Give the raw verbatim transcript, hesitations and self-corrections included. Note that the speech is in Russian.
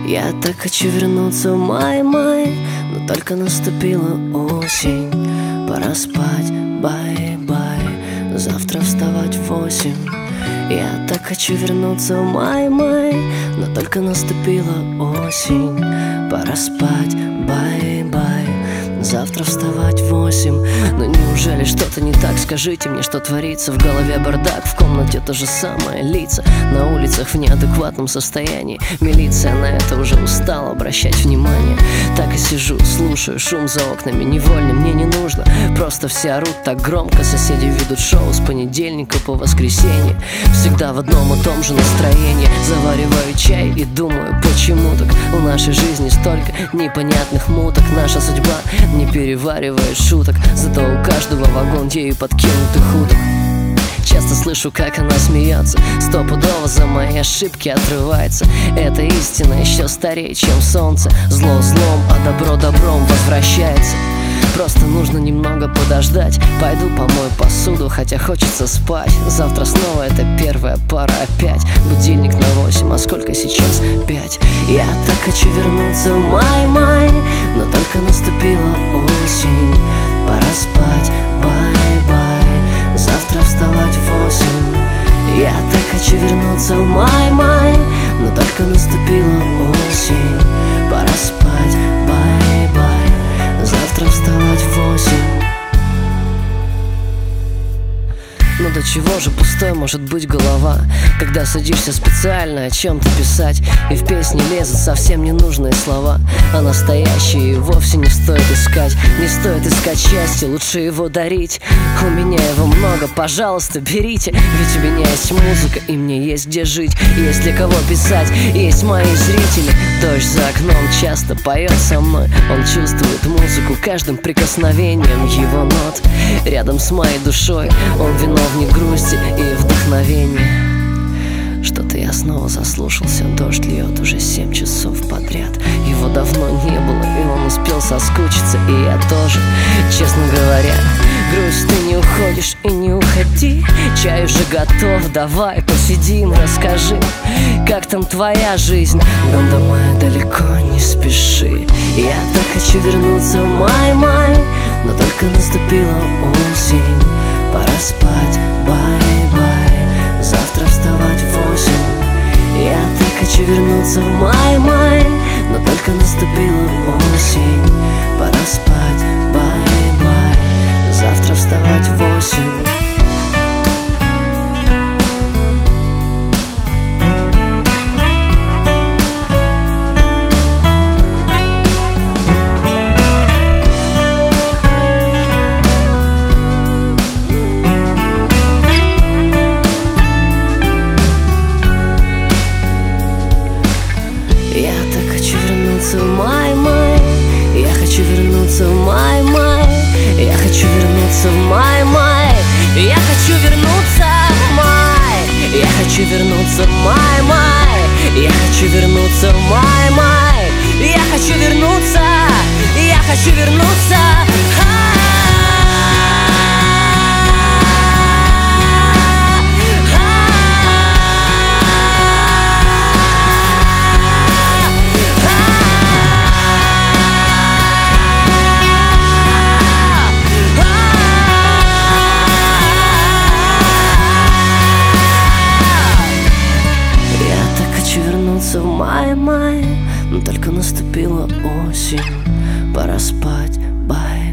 Я так хочу вернуться в май-май, но только наступила осень. Пора спать, бай-бай, завтра вставать в восемь. Я так хочу вернуться в май-май, но только наступила осень. Пора спать, бай-бай, завтра вставать в восемь. Но неужели что-то не так? Скажите мне, что творится. В голове бардак, в комнате то же самое. Лица на улицах в неадекватном состоянии. Милиция на это уже устала обращать внимание. Так и сижу, слушаю шум за окнами. Невольно мне не нужно, просто все орут так громко. Соседи ведут шоу с понедельника по воскресенье. Всегда в одном и том же настроении. Завариваю чай и думаю, почему так в нашей жизни столько непонятных муток. Наша судьба не переваривает шуток, зато у каждого вагон ею подкинутых уток. Часто слышу, как она смеется, стопудово за мои ошибки отрывается. Это истина еще старее, чем солнце. Зло злом, а добро добром возвращается. Просто нужно немного подождать. Пойду помою посуду, хотя хочется спать. Завтра снова это первая пара опять. Будильник на восемь, а сколько сейчас? Пять. Я так хочу вернуться в май-май, но только наступила осень. Пора спать, бай-бай, завтра вставать в восемь. Я так хочу вернуться в май-май, но только наступила осень. Пора спать, бай-бай, завтра вставать в восемь. Но до чего же пустой может быть голова, когда садишься специально о чем-то писать, и в песни лезут совсем ненужные слова, а настоящие вовсе не стоит искать. Не стоит искать счастье, лучше его дарить. У меня его много, пожалуйста, берите. Ведь у меня есть музыка, и мне есть где жить, есть для кого писать, есть мои зрители. Дождь за окном часто поет со мной. Он чувствует музыку каждым прикосновением его нот. Рядом с моей душой он виновник грусти и вдохновения. Что-то я снова заслушался. Дождь льет уже семь часов подряд. Его давно не было, и он успел соскучиться, и я тоже. Честно говоря, грусть, ты не уходишь и не уходи. Чай уже готов, давай посидим, расскажи, как там твоя жизнь. Дом домой далеко, не спеши. Я так хочу вернуться в май-май, но только наступила осень. Пора спать, бай-бай, завтра вставать в восемь. Я так хочу вернуться в май-май, но только наступила осень. Пора спать, бай-бай, завтра вставать в восемь. В май-май, я хочу вернуться в май-май, я хочу вернуться в май-май, я хочу вернуться в май, я хочу вернуться в май-май, я хочу вернуться в май-май, я хочу вернуться, я хочу вернуться. В май-май, но только наступила осень. Пора спать, бай.